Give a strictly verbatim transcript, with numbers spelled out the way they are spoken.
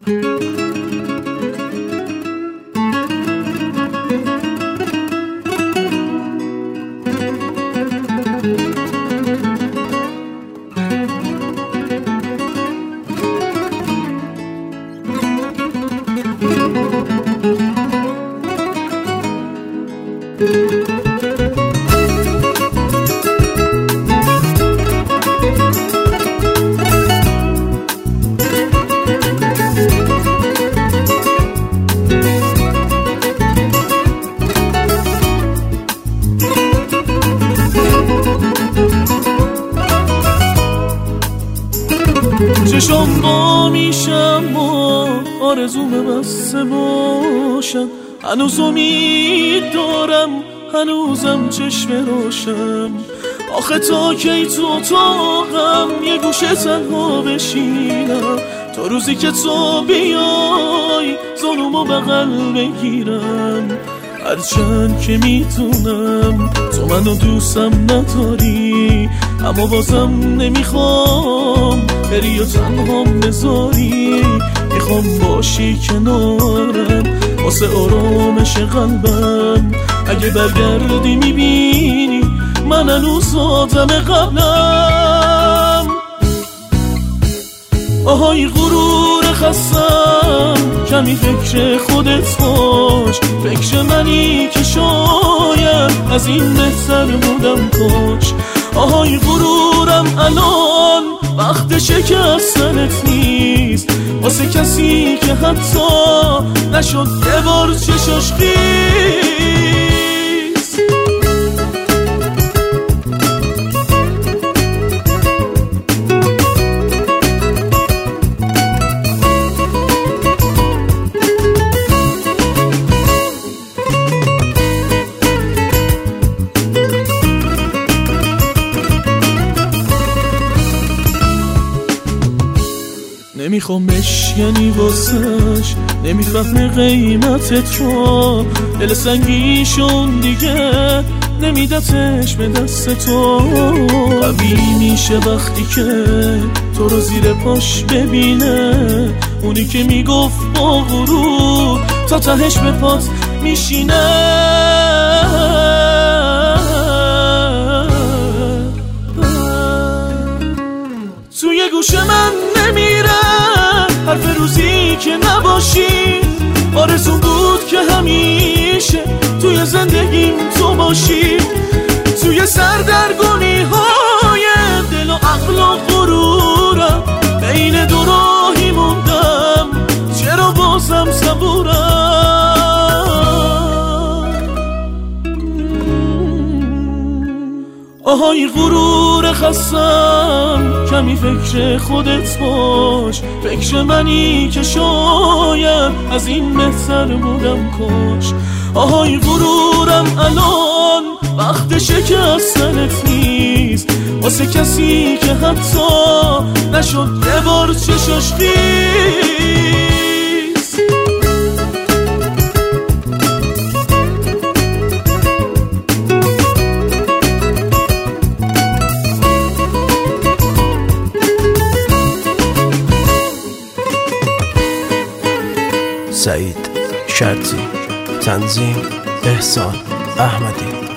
چشم با میشم و آرزوم بسته باشم، هنوز امید دارم، هنوزم چشم روشم. آخه تا کی تو اتاقم یه گوشه تنها بشینم، تا روزی که تو بیای ظلمو بغل بگیرم. هرچند که میتونم تو منو دوستم نداری، اما بازم نمیخوام بری و تنهام بذاری. میخوام باشی کنارم واسه آرامش قلبم. اگه برگردی میبینی من هنوز آدم قبلم. آهای غرور خستم، کمی فکر خودت باش، فکر منی که شاید از این بهتر بودم کاش. آهای غرورم الان وقت شکستنت نیست، واسه کسی که حتی نشد یه بار چشاش خیز. نمیخوام بشکنی واسش، نمیفهمه قیمتت رو، دل سنگیشون دیگه نمیدتش به دست تو. قوی میشه وقتی که تو رو زیر پاش ببینه، اونی که میگفت با غرور تا تهش به پات میشینه. توی گوش من نمیره حرف روزی که نباشی، آرزون بود که همیشه توی زندگیم تو باشی. توی سردرگمی های دل و عقل و غرورم، بین دو راهی موندم، چرا بازم صبورم. آهای غرور خستم، کمی فکر خودت باش، فکر منی که شاید از این بهتر بودم کاش. آهای غرورم الان وقت شکستنت نیست، واسه کسی که حتی نشد یه بار چشاش خیز. سعید شرطی، تنظیم احسان احمدی.